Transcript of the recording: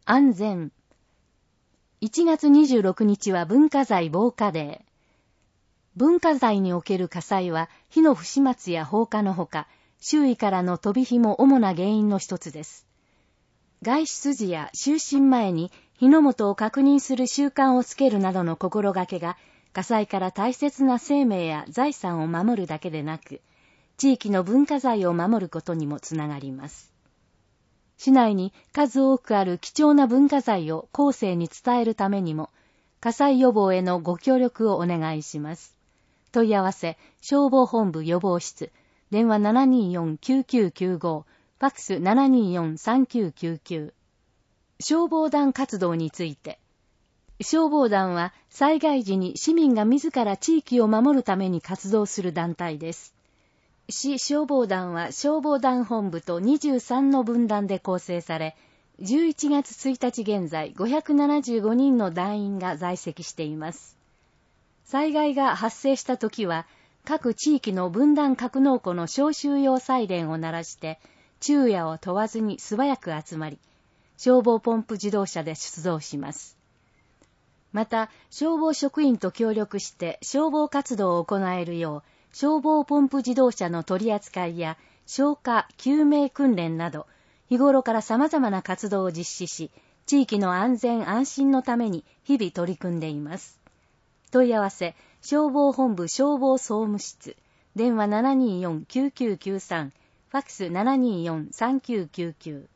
安全。1月26日は文化財防火デー。文化財における火災は火の不始末や放火のほか、周囲からの飛び火も主な原因の一つです。外出時や就寝前に火の元を確認する習慣をつけるなどの心がけが、火災から大切な生命や財産を守るだけでなく、地域の文化財を守ることにもつながります。市内に数多くある貴重な文化財を後世に伝えるためにも、火災予防へのご協力をお願いします。問い合わせ、消防本部予防室、電話 724-9995、ファックス 724-3999。消防団活動について、消防団は災害時に市民が自ら地域を守るために活動する団体です。市消防団は消防団本部と23の分団で構成され、11月1日現在575人の団員が在籍しています。災害が発生したときは、各地域の分団格納庫の招集用サイレンを鳴らして、昼夜を問わずに素早く集まり、消防ポンプ自動車で出動します。また、消防職員と協力して消防活動を行えるよう、消防ポンプ自動車の取り扱いや消火・救命訓練など、日頃から様々な活動を実施し、地域の安全安心のために日々取り組んでいます。問い合わせ、消防本部消防総務室、電話 724-9993、ファックス 724-3999。